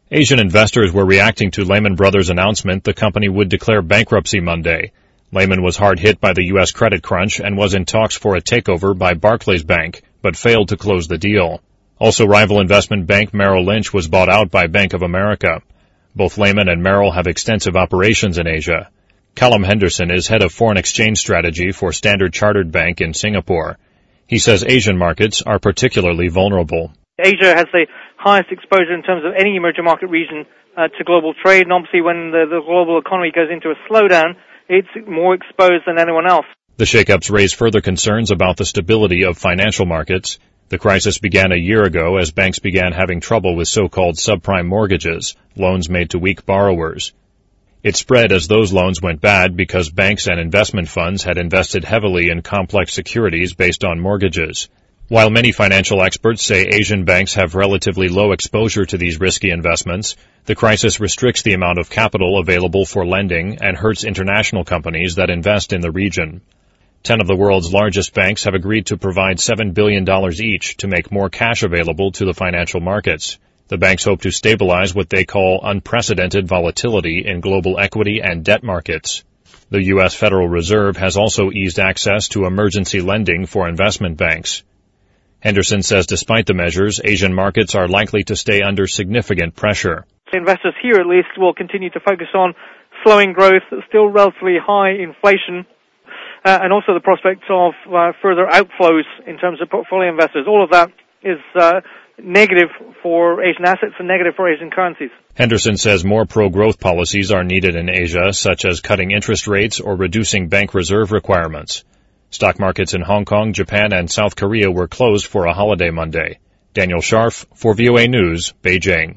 Asian investors were reacting to Lehman Brothers' announcement the company would declare bankruptcy Monday. Lehman was hard hit by the U.S. credit crunch and was in talks for a takeover by Barclays Bank, but failed to close the deal. Also, rival investment bank Merrill Lynch was bought out by Bank of America. Both Lehman and Merrill have extensive operations in Asia. Callum Henderson is head of foreign exchange strategy for Standard Chartered Bank in Singapore. He says Asian markets are particularly vulnerable. Asia has the highest exposure in terms of any emerging market region to global trade, and obviously when the global economy goes into a slowdown, it's more exposed than anyone else. The shakeups raise further concerns about the stability of financial markets. The crisis began a year ago as banks began having trouble with so-called subprime mortgages, loans made to weak borrowers. It spread as those loans went bad because banks and investment funds had invested heavily in complex securities based on mortgages. While many financial experts say Asian banks have relatively low exposure to these risky investments, the crisis restricts the amount of capital available for lending and hurts international companies that invest in the region. 10 of the world's largest banks have agreed to provide $7 billion each to make more cash available to the financial markets. The banks hope to stabilize what they call unprecedented volatility in global equity and debt markets. The U.S. Federal Reserve has also eased access to emergency lending for investment banks. Henderson says despite the measures, Asian markets are likely to stay under significant pressure. Investors here at least will continue to focus on slowing growth, still relatively high inflation, and also the prospects of further outflows in terms of portfolio investors. All of that is negative for Asian assets and negative for Asian currencies. Henderson says more pro-growth policies are needed in Asia, such as cutting interest rates or reducing bank reserve requirements. Stock markets in Hong Kong, Japan, and South Korea were closed for a holiday Monday. Daniel Scharf for VOA News, Beijing.